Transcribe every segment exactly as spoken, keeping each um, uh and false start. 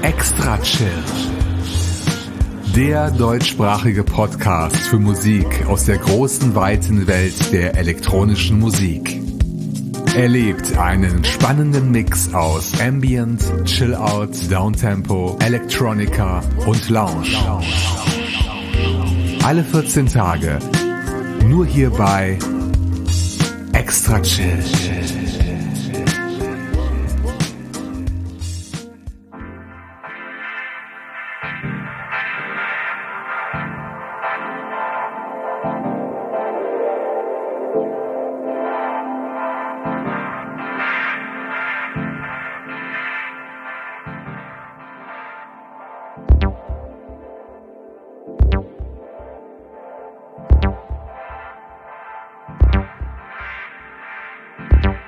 Extra Chill. Der deutschsprachige Podcast für Musik aus der großen, weiten Welt der elektronischen Musik. Erlebt einen spannenden Mix aus Ambient, Chill-Out, Downtempo, Electronica und Lounge. Alle vierzehn Tage, nur hier bei Extra Chill. You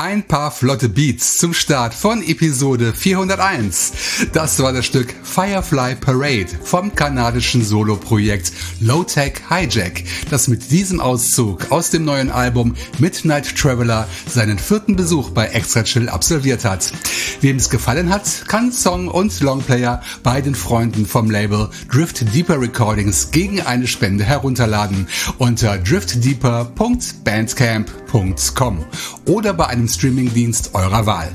Ein paar flotte Beats zum Start von Episode vierhunderteins. Das war das Stück Firefly Parade vom kanadischen Soloprojekt Low Tech Hijack, das mit diesem Auszug aus dem neuen Album Midnight Traveler seinen vierten Besuch bei Extra Chill absolviert hat. Wem es gefallen hat, kann Song und Longplayer bei den Freunden vom Label Drift Deeper Recordings gegen eine Spende herunterladen unter drift deeper punkt bandcamp punkt com oder bei einem Streamingdienst eurer Wahl.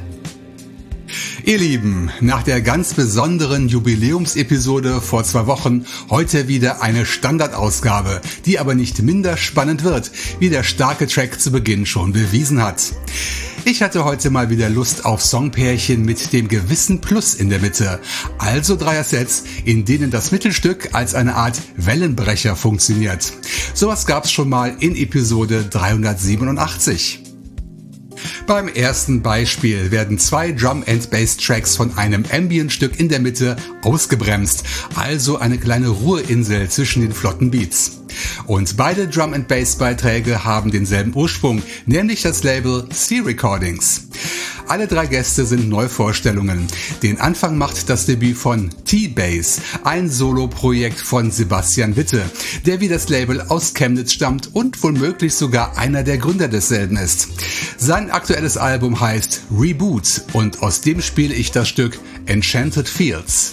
Ihr Lieben, nach der ganz besonderen Jubiläumsepisode vor zwei Wochen heute wieder eine Standardausgabe, die aber nicht minder spannend wird, wie der starke Track zu Beginn schon bewiesen hat. Ich hatte heute mal wieder Lust auf Songpärchen mit dem gewissen Plus in der Mitte, also Dreier-Sets, in denen das Mittelstück als eine Art Wellenbrecher funktioniert. Sowas gab's schon mal in Episode dreihundertsiebenundachtzig. Beim ersten Beispiel werden zwei Drum-and-Bass-Tracks von einem Ambient-Stück in der Mitte ausgebremst, also eine kleine Ruheinsel zwischen den flotten Beats. Und beide Drum-and-Bass-Beiträge haben denselben Ursprung, nämlich das Label C Recordings. Alle drei Gäste sind Neuvorstellungen. Den Anfang macht das Debüt von T-Bass, ein Soloprojekt von Sebastian Witte, der wie das Label aus Chemnitz stammt und womöglich sogar einer der Gründer desselben ist. Sein aktuelles Album heißt Reboot und aus dem spiele ich das Stück Enchanted Fields.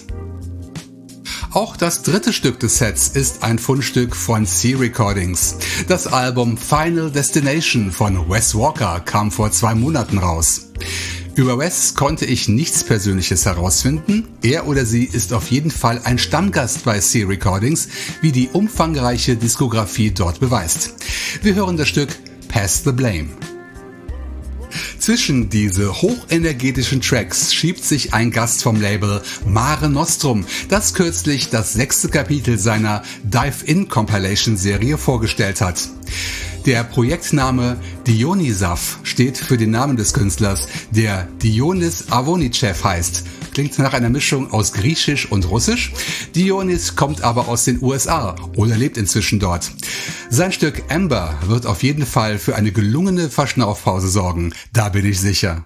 Auch das dritte Stück des Sets ist ein Fundstück von C Recordings. Das Album Final Destination von Wes Walker kam vor zwei Monaten raus. Über Wes konnte ich nichts Persönliches herausfinden. Er oder sie ist auf jeden Fall ein Stammgast bei C Recordings, wie die umfangreiche Diskografie dort beweist. Wir hören das Stück Pass the Blame. Zwischen diese hochenergetischen Tracks schiebt sich ein Gast vom Label Mare Nostrum, das kürzlich das sechste Kapitel seiner Dive-In Compilation Serie vorgestellt hat. Der Projektname Dionysav steht für den Namen des Künstlers, der Dionys Avonichev heißt. Klingt nach einer Mischung aus Griechisch und Russisch. Dionys kommt aber aus den U S A oder lebt inzwischen dort. Sein Stück Amber wird auf jeden Fall für eine gelungene Verschnaufpause sorgen, da bin ich sicher.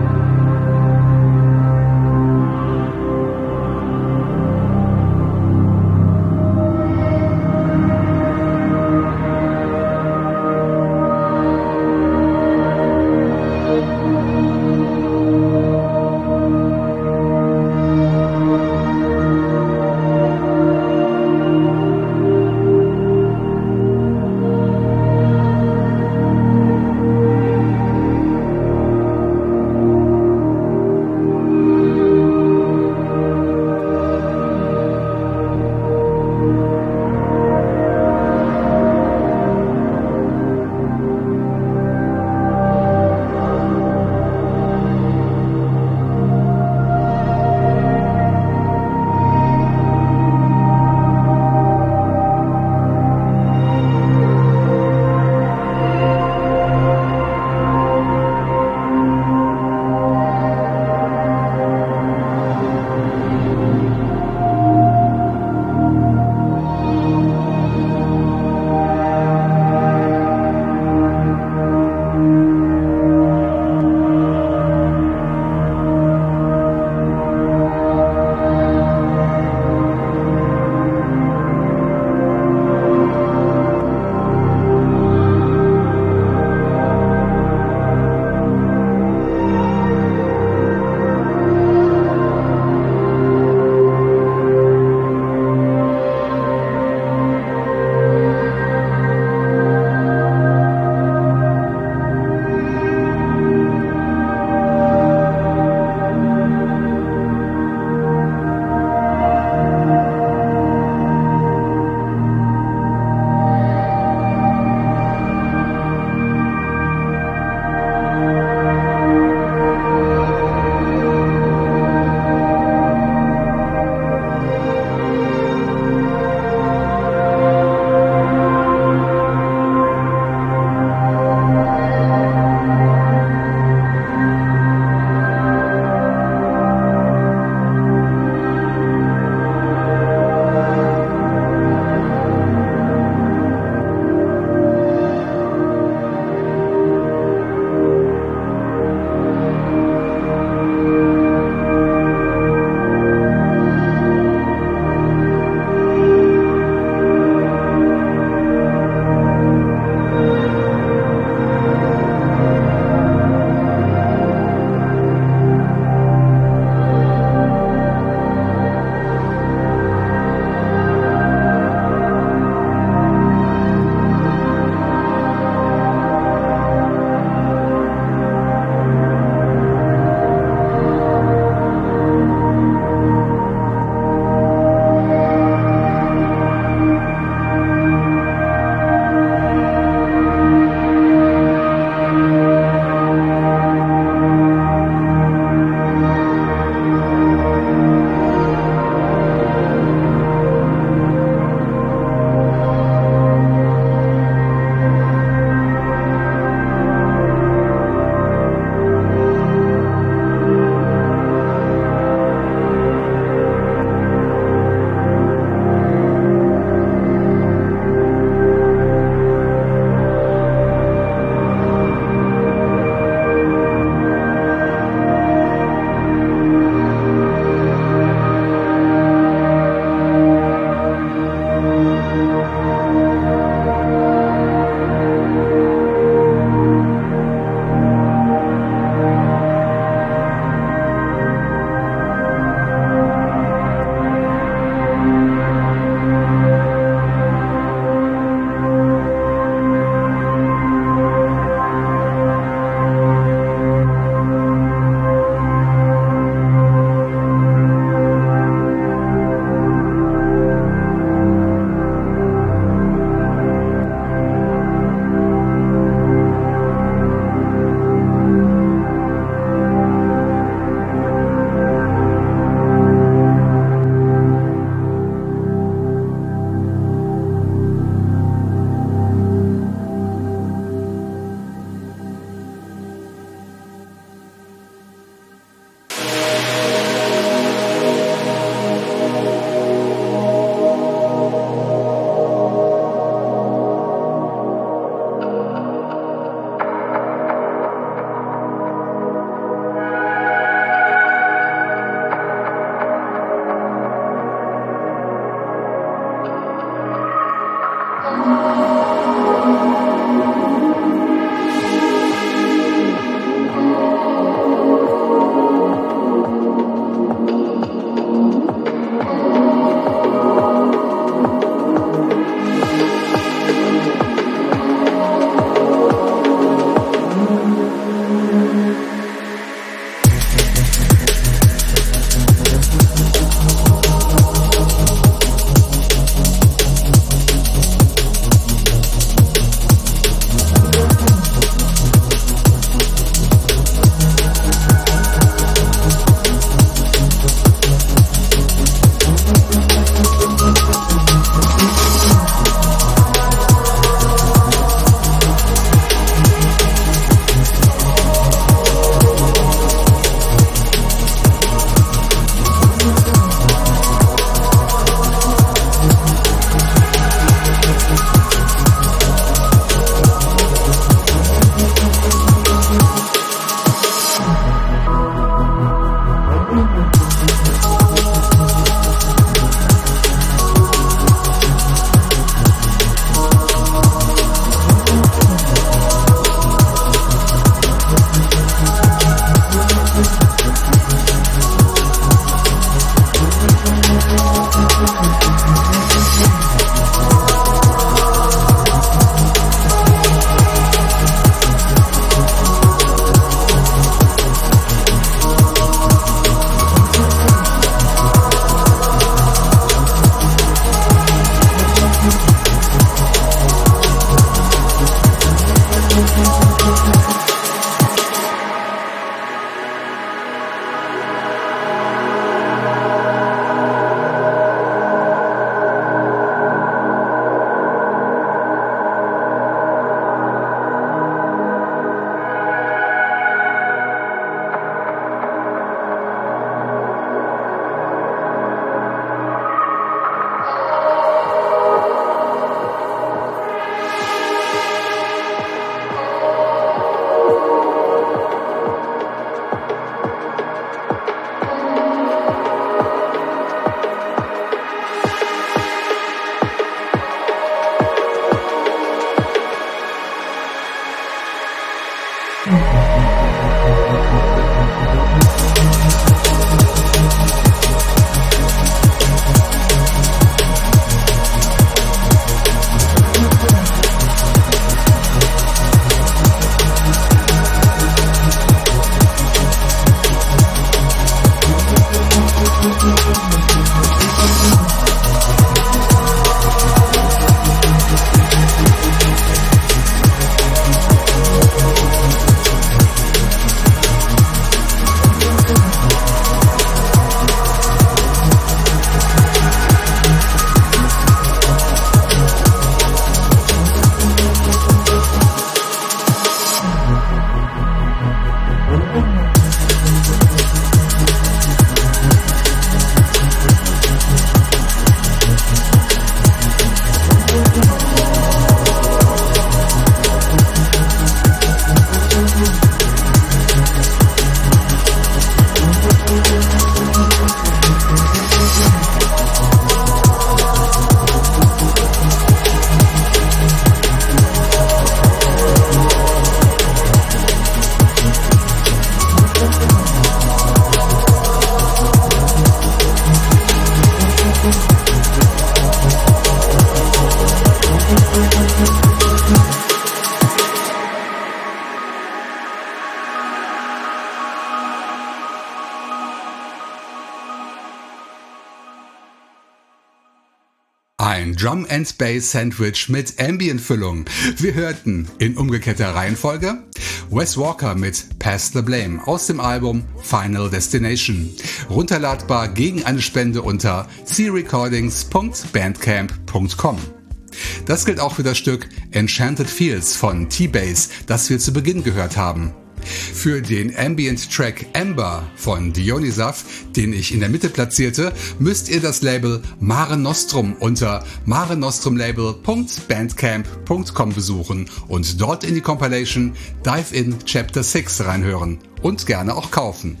Ein Drum and Bass Sandwich mit Ambient-Füllung. Wir hörten in umgekehrter Reihenfolge Wes Walker mit Pass the Blame aus dem Album Final Destination. Runterladbar gegen eine Spende unter c recordings punkt bandcamp punkt com. Das gilt auch für das Stück Enchanted Fields von T-Bass, das wir zu Beginn gehört haben. Für den Ambient-Track Amber von Dionysav, den ich in der Mitte platzierte, müsst ihr das Label Mare Nostrum unter marenostrumlabel punkt bandcamp punkt com besuchen und dort in die Compilation Dive In Chapter sechs reinhören und gerne auch kaufen.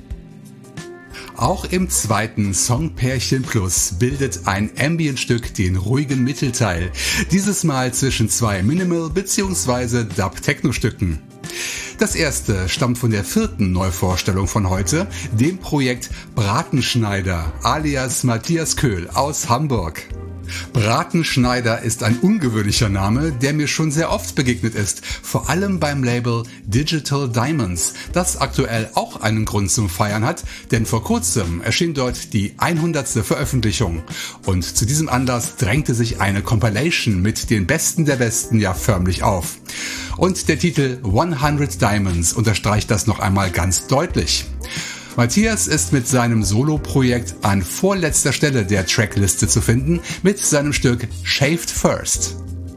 Auch im zweiten Song Pärchen Plus bildet ein Ambient-Stück den ruhigen Mittelteil, dieses Mal zwischen zwei Minimal- bzw. Dub-Techno-Stücken. Das erste stammt von der vierten Neuvorstellung von heute, dem Projekt Bratenschneider alias Matthias Köhl aus Hamburg. Bratenschneider ist ein ungewöhnlicher Name, der mir schon sehr oft begegnet ist, vor allem beim Label Digital Diamonds, das aktuell auch einen Grund zum Feiern hat, denn vor kurzem erschien dort die hundertste Veröffentlichung und zu diesem Anlass drängte sich eine Compilation mit den Besten der Besten ja förmlich auf. Und der Titel hundert Diamonds unterstreicht das noch einmal ganz deutlich. Matthias ist mit seinem Solo-Projekt an vorletzter Stelle der Trackliste zu finden mit seinem Stück Shaved First.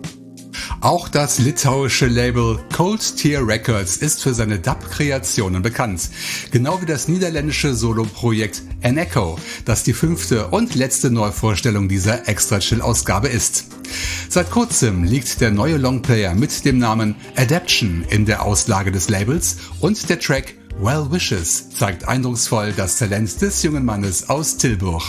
Auch das litauische Label Cold Tear Records ist für seine Dub-Kreationen bekannt, genau wie das niederländische Solo-Projekt An Echo, das die fünfte und letzte Neuvorstellung dieser Extra-Chill-Ausgabe ist. Seit kurzem liegt der neue Longplayer mit dem Namen Adaption in der Auslage des Labels und der Track Well Wishes zeigt eindrucksvoll das Talent des jungen Mannes aus Tilburg.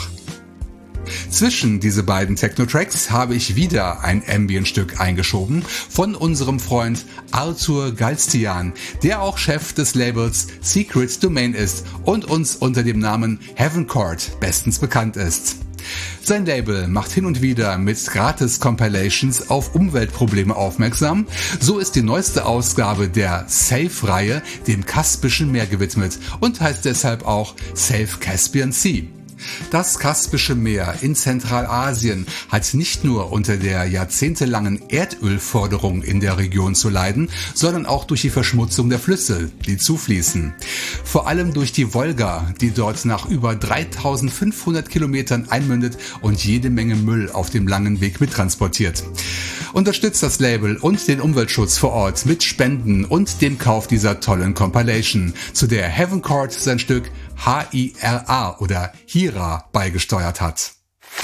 Zwischen diese beiden Techno-Tracks habe ich wieder ein Ambient-Stück eingeschoben von unserem Freund Arthur Galstian, der auch Chef des Labels Secret Domain ist und uns unter dem Namen Heaven Court bestens bekannt ist. Sein Label macht hin und wieder mit Gratis-Compilations auf Umweltprobleme aufmerksam. So ist die neueste Ausgabe der Safe-Reihe dem Kaspischen Meer gewidmet und heißt deshalb auch Safe Caspian Sea. Das Kaspische Meer in Zentralasien hat nicht nur unter der jahrzehntelangen Erdölforderung in der Region zu leiden, sondern auch durch die Verschmutzung der Flüsse, die zufließen. Vor allem durch die Wolga, die dort nach über dreitausendfünfhundert Kilometern einmündet und jede Menge Müll auf dem langen Weg mittransportiert. Unterstützt das Label und den Umweltschutz vor Ort mit Spenden und dem Kauf dieser tollen Compilation, zu der Heaven Court sein Stück H I R A oder Hira beigesteuert hat.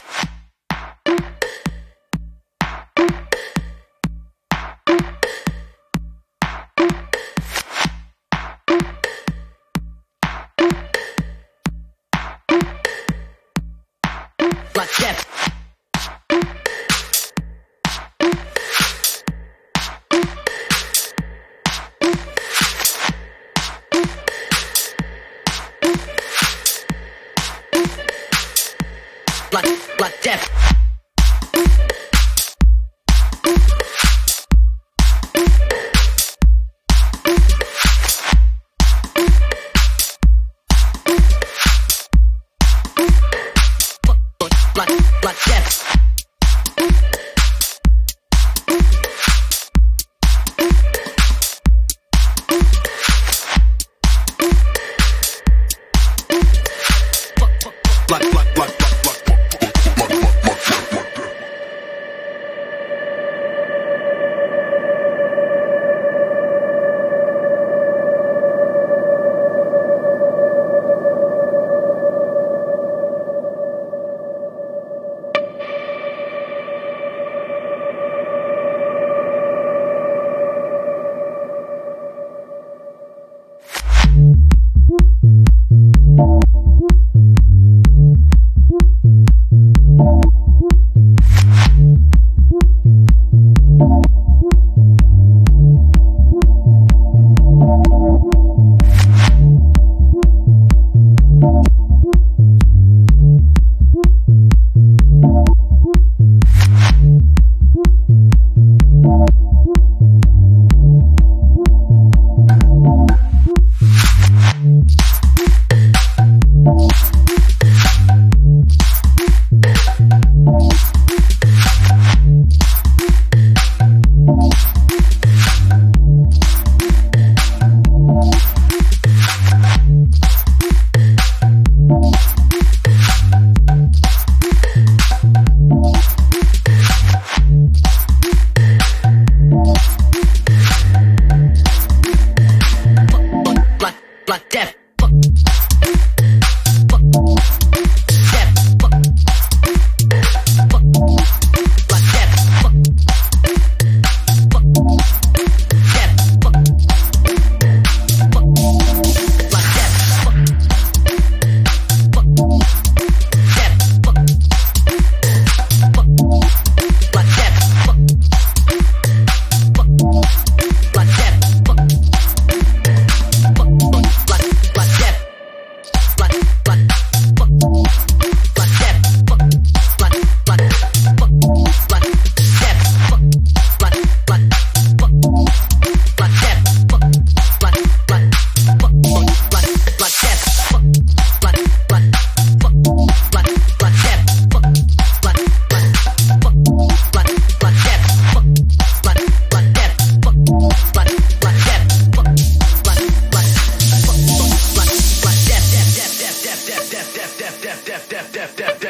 Black Death. Black, Black Death. Black, Black Death. Black, black, black, black.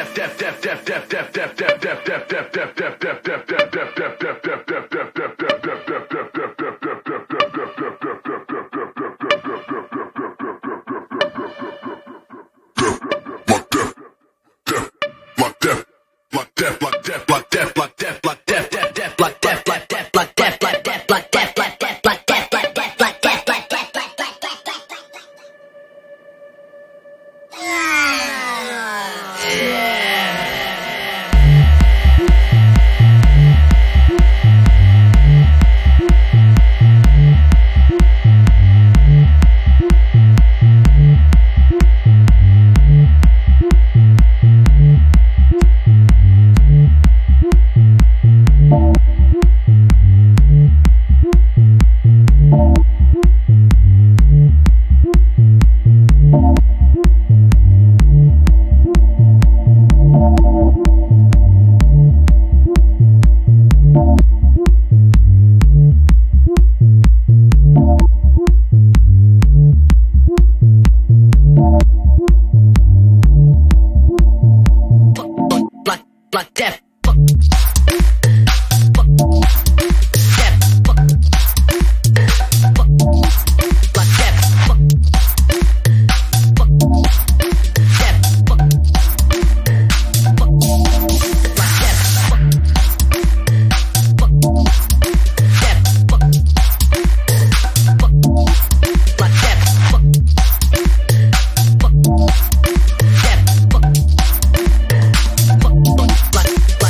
Black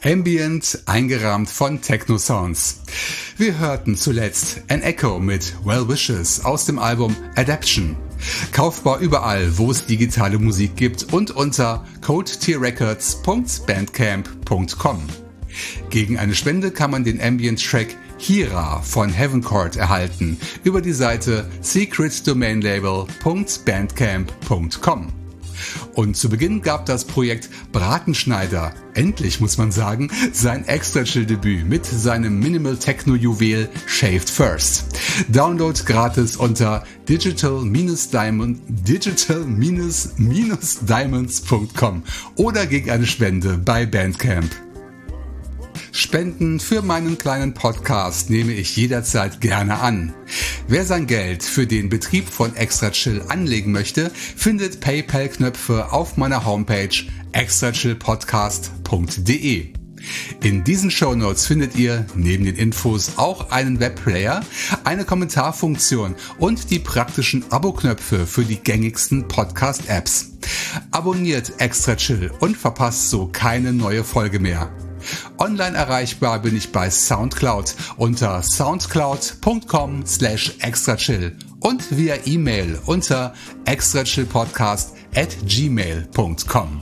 Ambient, eingerahmt von Techno-Sounds. Wir hörten zuletzt An Echo mit Well Wishes aus dem Album Adaption. Kaufbar überall, wo es digitale Musik gibt und unter cold tier records punkt bandcamp punkt com. Gegen eine Spende kann man den Ambient-Track Hira von Heaven Court erhalten über die Seite secret domain label punkt bandcamp punkt com. Und zu Beginn gab das Projekt Bratenschneider, endlich muss man sagen, sein Extra-Chill-Debüt mit seinem Minimal-Techno-Juwel Shaved First. Download gratis unter digital-diamond, digital-diamonds punkt com oder gegen eine Spende bei Bandcamp. Spenden für meinen kleinen Podcast nehme ich jederzeit gerne an. Wer sein Geld für den Betrieb von Extra Chill anlegen möchte, findet PayPal-Knöpfe auf meiner Homepage extra chill podcast punkt de. In diesen Shownotes findet ihr neben den Infos auch einen Webplayer, eine Kommentarfunktion und die praktischen Abo-Knöpfe für die gängigsten Podcast-Apps. Abonniert Extra Chill und verpasst so keine neue Folge mehr. Online erreichbar bin ich bei Soundcloud unter soundcloud punkt com slash extrachill und via E-Mail unter extrachillpodcast at gmail punkt com.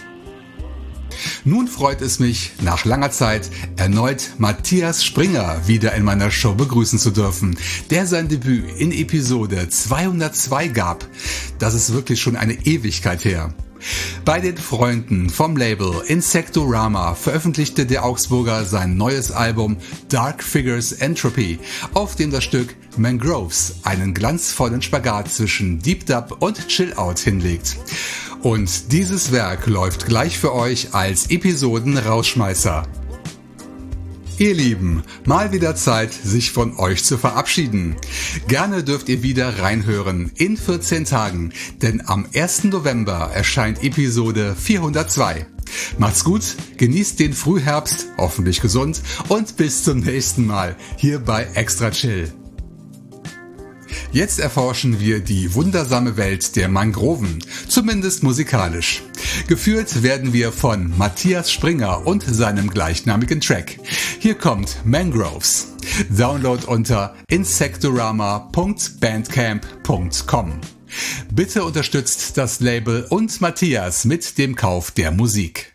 Nun freut es mich, nach langer Zeit erneut Matthias Springer wieder in meiner Show begrüßen zu dürfen, der sein Debüt in Episode zweihundertzwei gab. Das ist wirklich schon eine Ewigkeit her. Bei den Freunden vom Label Insectorama veröffentlichte der Augsburger sein neues Album Dark Figures Entropy, auf dem das Stück Mangroves einen glanzvollen Spagat zwischen Deep Dub und Chill Out hinlegt. Und dieses Werk läuft gleich für euch als Episoden-Rausschmeißer. Ihr Lieben, mal wieder Zeit, sich von euch zu verabschieden. Gerne dürft ihr wieder reinhören in vierzehn Tagen, denn am ersten November erscheint Episode vierhundertzwei. Macht's gut, genießt den Frühherbst, hoffentlich gesund und bis zum nächsten Mal hier bei Extra Chill. Jetzt erforschen wir die wundersame Welt der Mangroven, zumindest musikalisch. Geführt werden wir von Matthias Springer und seinem gleichnamigen Track. Hier kommt Mangroves. Download unter insectorama punkt bandcamp punkt com. Bitte unterstützt das Label und Matthias mit dem Kauf der Musik.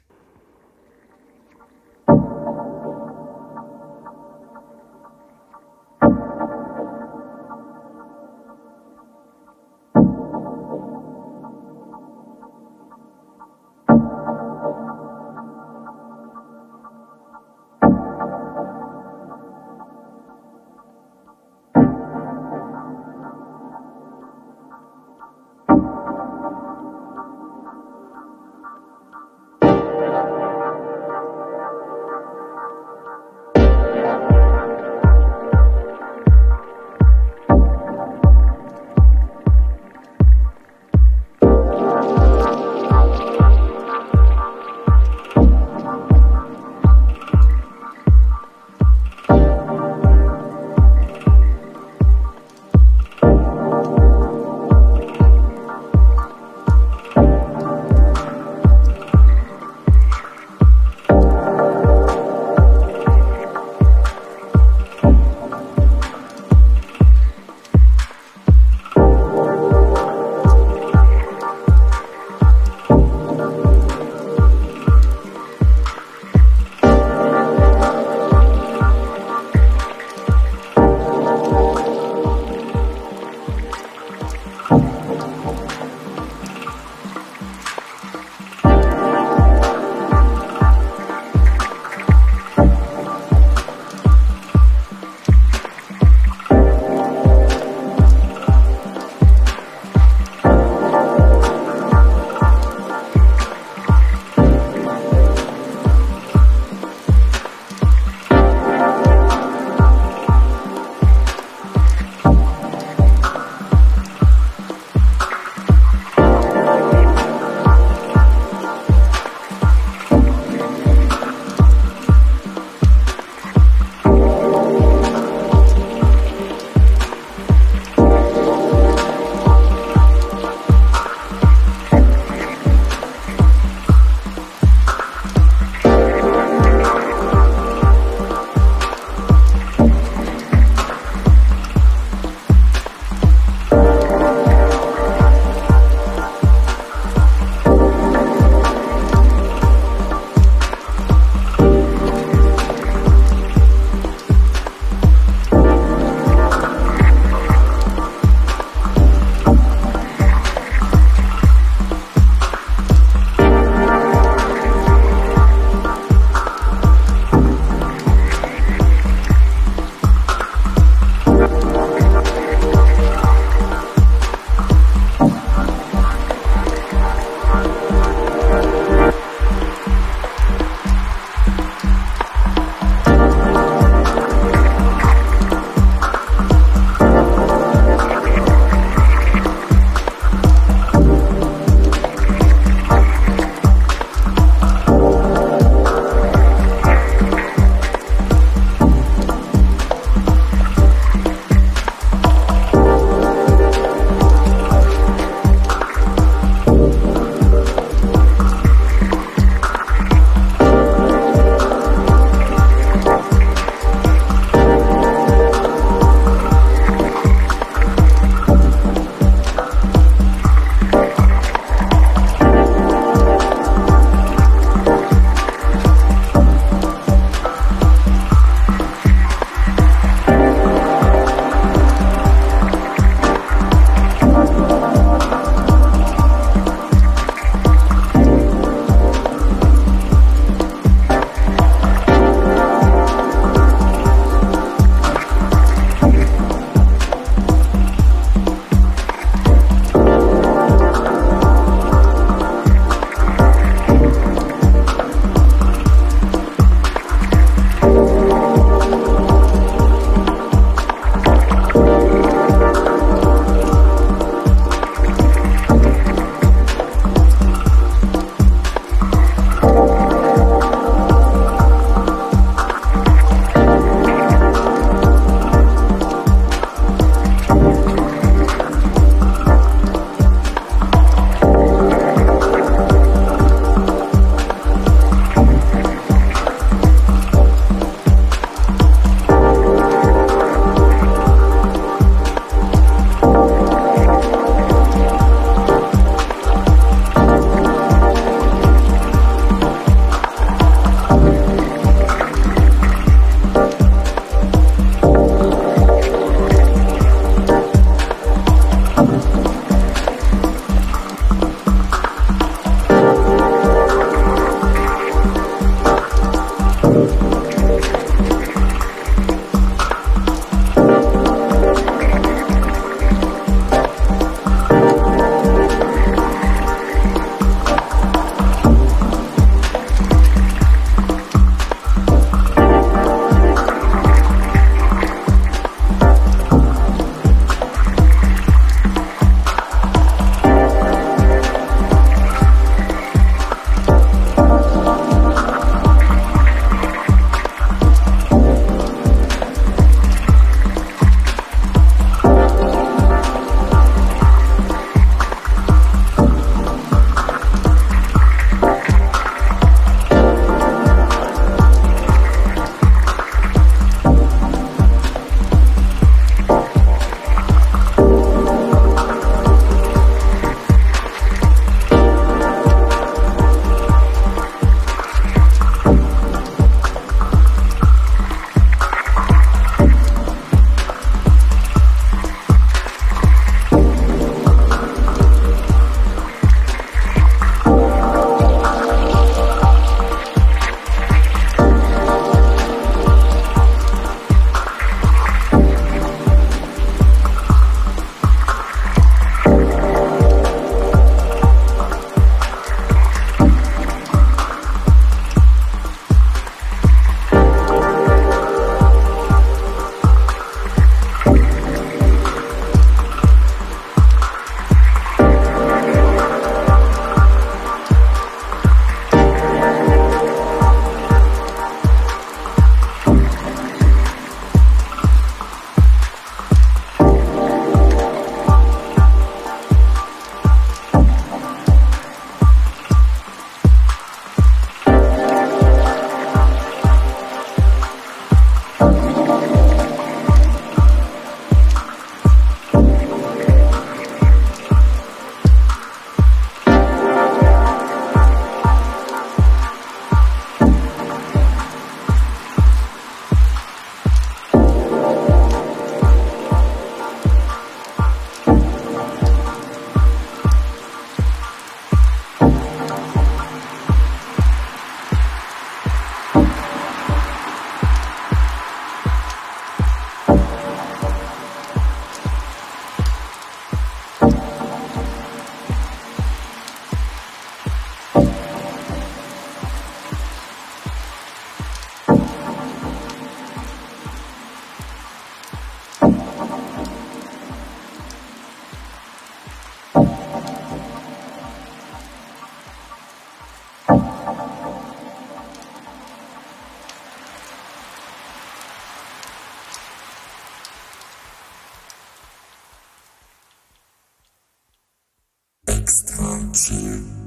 Session.